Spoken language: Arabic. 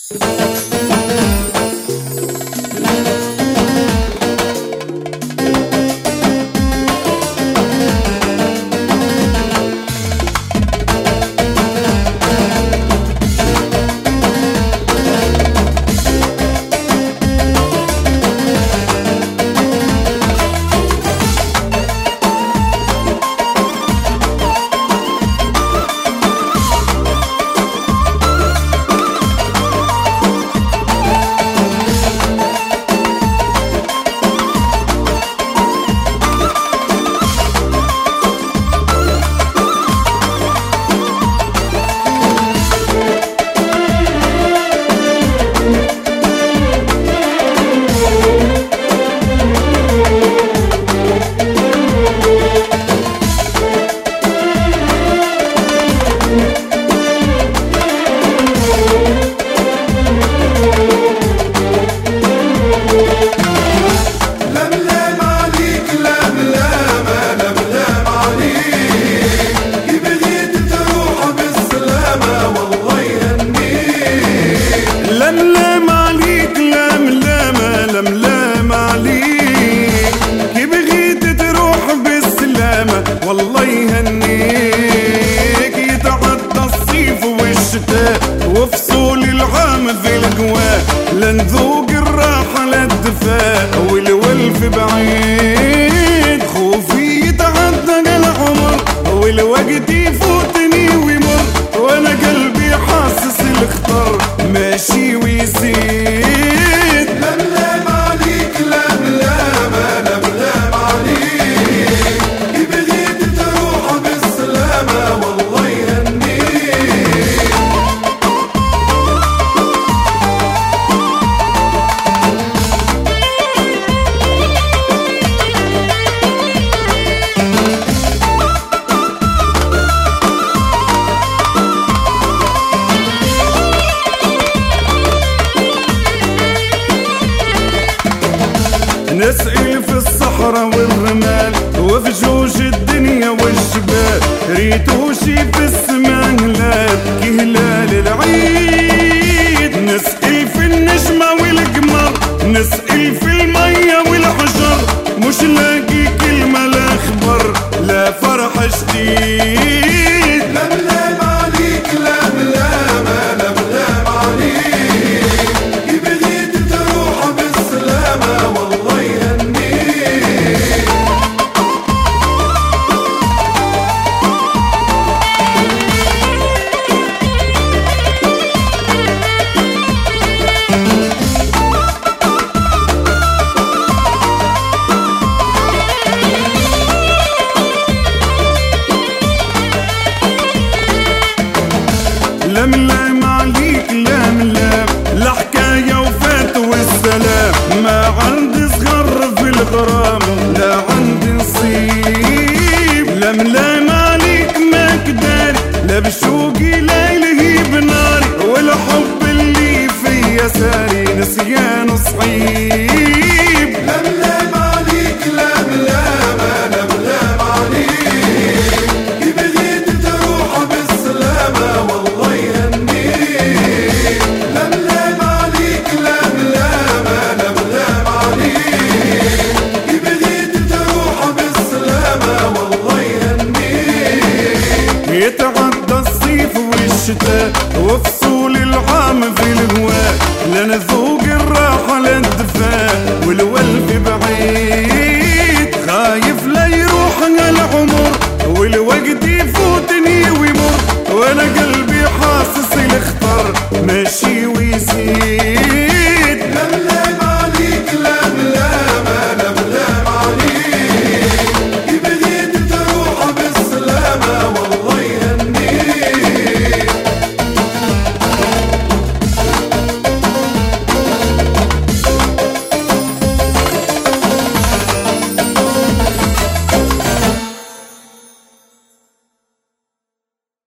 والله يهنيك. يتعدى الصيف والشتاء وفصول العام في القوى، لنذوق الراحة للدفاء والولف بعيد. خوفي يتعدى العمر والوقت يفوتني ويمر، وانا قلبي حاسس الخطر ماشي ويزيد. لملم عليك لملم لملم عليك، بغيت تروح بالسلامة والله يهنيك. نسأل في الصحراء والرمال وفي جوج الدنيا والجبال، ريتوشي في السماء هلال كهلال العيد. نسأل في النجمة والقمر، نسأل في المية والحجر، مش لاقي كلمة لا خبر لا فرح جديد. لملم عليك لملم لملم عليك، بغيت تروح بالسلامة والله يهنيك. لملم عليك لملم، لا حكاية وفات والسلام، ما عندي صغر في الغرام لا عندي نصيب. لملم عليك ما كداري، لا بشوقي لا يلهي بناري، والحب اللي فيا ساري نسيان صعيب. لملم عليك لملم لملم عليك، بغيت تروح بالسلامة والله يهنيك. لملم عليك لملم لملم عليك، بغيت تروح بالسلامة والله يهنيك. يتعدى الصيف والشتاء وفصول العام في الهواء، لنذوق الراحة للدفاء والولف بعيد. خايف لا يروح العمر والوقت يفوتني ويمر، وانا قلبي حاسس الخطر ماشي